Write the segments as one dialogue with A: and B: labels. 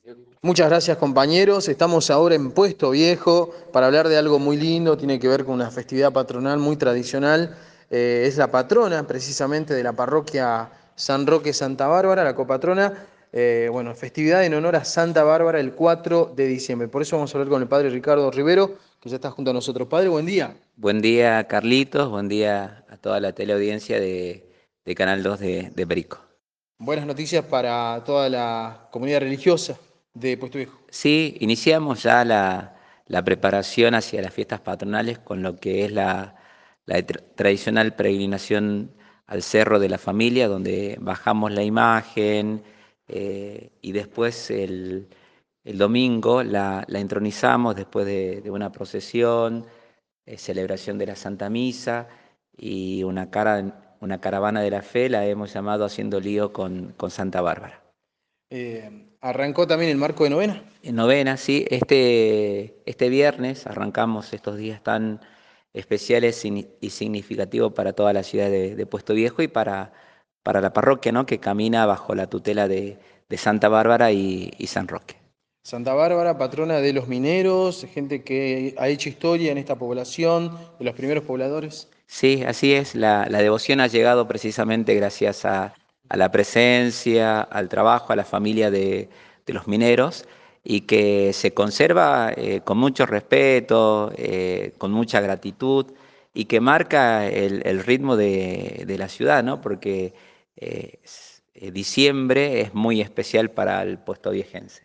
A: Muchas gracias, compañeros. Estamos ahora en Puesto Viejo para hablar de algo muy lindo, tiene que ver con una festividad patronal muy tradicional. Es la patrona precisamente de la parroquia San Roque Santa Bárbara, la copatrona. Bueno, festividad en honor a Santa Bárbara el 4 de diciembre. Por eso vamos a hablar con el padre Ricardo Rivero, que ya está junto a nosotros. Padre, buen día.
B: Buen día, Carlitos. Buen día a toda la teleaudiencia de Canal 2 de Perico.
A: Buenas noticias para toda la comunidad religiosa de Puesto Viejo.
B: Sí, iniciamos ya la preparación hacia las fiestas patronales con lo que es la tradicional peregrinación al Cerro de la Familia, donde bajamos la imagen y después el domingo la entronizamos después de una procesión, celebración de la Santa Misa y una caravana de la fe, la hemos llamado Haciendo Lío con Santa Bárbara.
A: Arrancó también el marco de novena.
B: En novena, sí, este viernes arrancamos estos días tan especiales y significativos para toda la ciudad de Puesto Viejo y para la parroquia, ¿no? Que camina bajo la tutela de Santa Bárbara y San Roque.
A: Santa Bárbara, patrona de los mineros, gente que ha hecho historia en esta población, de los primeros pobladores.
B: Sí, así es. La devoción ha llegado precisamente gracias a la presencia, al trabajo, a la familia de los mineros y que se conserva con mucho respeto, con mucha gratitud y que marca el ritmo de la ciudad, ¿no? Porque diciembre es muy especial para el puesto viejense.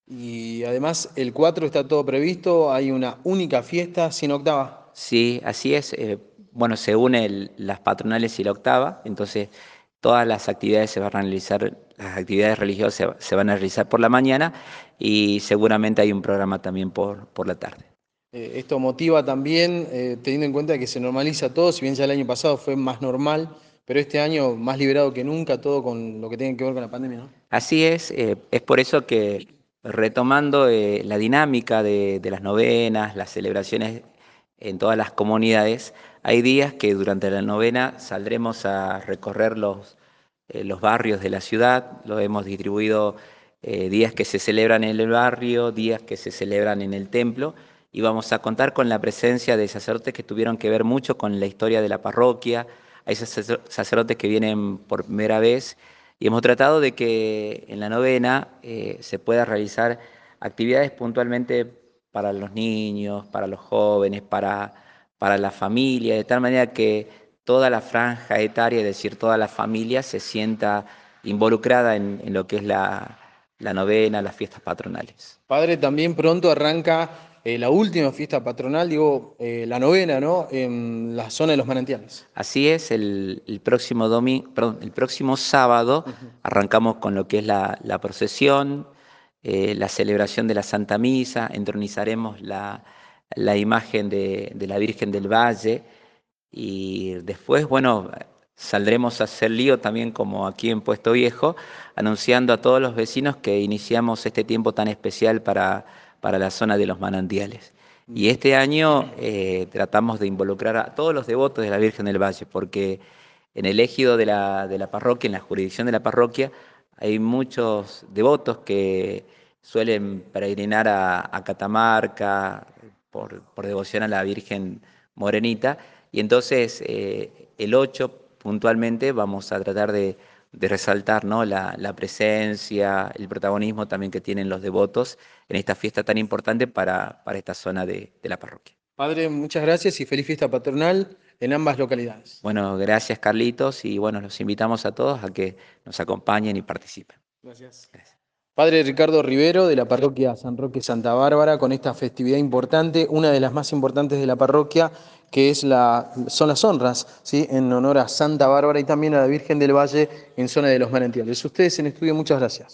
A: Y además el 4 está todo previsto, hay una única fiesta sin octava.
B: Sí, así es. Bueno, se unen las patronales y la octava, entonces todas las actividades se van a realizar, las actividades religiosas se van a realizar por la mañana y seguramente hay un programa también por la tarde.
A: Esto motiva también, teniendo en cuenta que se normaliza todo, si bien ya el año pasado fue más normal, pero este año más liberado que nunca, todo con lo que tiene que ver con la pandemia, ¿no?
B: Así es por eso que retomando la dinámica de las novenas, las celebraciones en todas las comunidades, hay días que durante la novena saldremos a recorrer los barrios de la ciudad, lo hemos distribuido días que se celebran en el barrio, días que se celebran en el templo, y vamos a contar con la presencia de sacerdotes que tuvieron que ver mucho con la historia de la parroquia, hay sacerdotes que vienen por primera vez y hemos tratado de que en la novena se pueda realizar actividades puntualmente para los niños, para los jóvenes, para la familia, de tal manera que toda la franja etaria, es decir, toda la familia se sienta involucrada en lo que es la novena, las fiestas patronales.
A: Padre, también pronto arranca la última fiesta patronal, digo, la novena, ¿no? En la zona de los manantiales.
B: Así es, el próximo perdón, el próximo sábado
A: Ujú.
B: arrancamos con lo que es la procesión, la celebración de la Santa Misa, entronizaremos la imagen de la Virgen del Valle y después, bueno, saldremos a hacer lío también como aquí en Puesto Viejo, anunciando a todos los vecinos que iniciamos este tiempo tan especial para la zona de los manantiales. Y este año tratamos de involucrar a todos los devotos de la Virgen del Valle, porque en el ejido de la parroquia, en la jurisdicción de la parroquia, hay muchos devotos que suelen peregrinar a Catamarca por devoción a la Virgen Morenita. Y entonces el 8 puntualmente vamos a tratar de resaltar, ¿no? La presencia, el protagonismo también que tienen los devotos en esta fiesta tan importante para esta zona de la parroquia.
A: Padre, muchas gracias y feliz fiesta patronal en ambas localidades.
B: Bueno, gracias Carlitos y bueno, los invitamos a todos a que nos acompañen y participen.
A: Gracias.
B: Gracias.
A: Padre Ricardo Rivero, de la parroquia San Roque Santa Bárbara, con esta festividad importante, una de las más importantes de la parroquia, que es son las honras, ¿sí? En honor a Santa Bárbara y también a la Virgen del Valle en zona de los manantiales. Ustedes en estudio, muchas gracias.